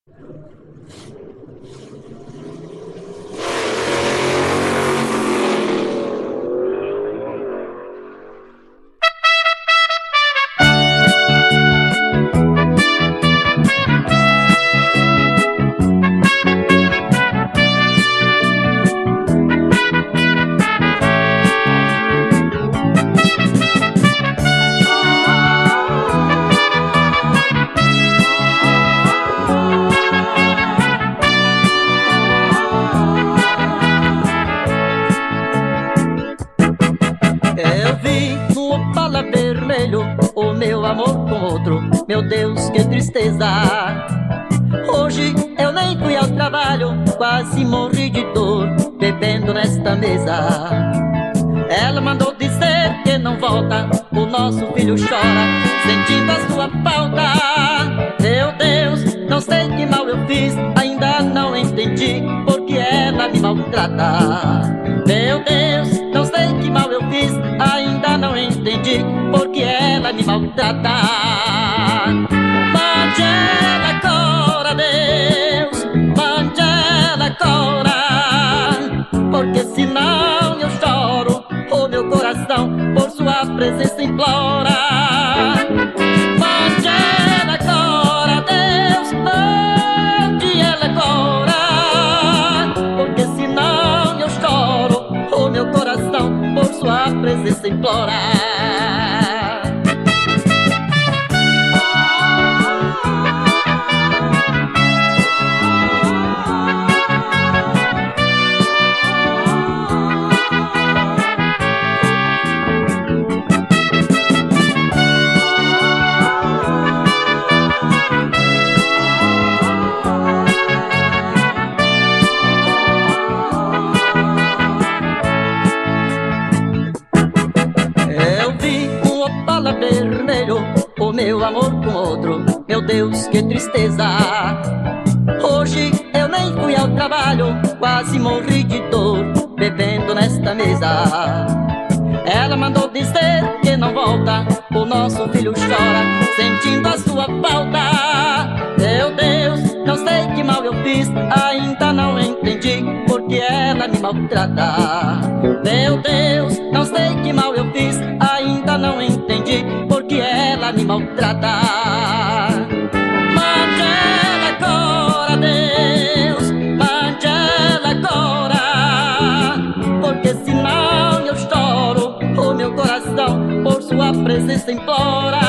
Eu vi no Opala vermelho o meu amor com outro. Meu Deus, que tristeza. Hoje eu nem fui ao trabalho, quase morri de dor, bebendo nesta mesa. Ela mandou dizer que não volta, o nosso filho chora, sentindo a sua falta. Meu Deus, não sei que mal eu fiz, ainda não entendi porque ela me maltrata. Meu Deus, não sei que mal eu fiz, ainda não entendi porque ela me maltrata. Mande ela cora, Deus, mande ela cora, porque senão eu choro, o meu coração por sua presença implora. Mande ela cora, Deus, mande ela cora, porque senão eu choro, o meu coração por sua presença implora. Vermelho, o meu amor com outro. Meu Deus, que tristeza. Hoje eu nem fui ao trabalho, quase morri de dor, bebendo nesta mesa. Ela mandou dizer que não volta, o nosso filho chora, sentindo a sua falta. Meu Deus, não sei que mal eu fiz, ainda não entendi porque ela me maltrata. Meu Deus, não sei que mal eu fiz, ainda não entendi porque ela me maltrata. Mande ela cora, Deus, mande ela cora, porque senão eu choro, o meu coração por sua presença implora.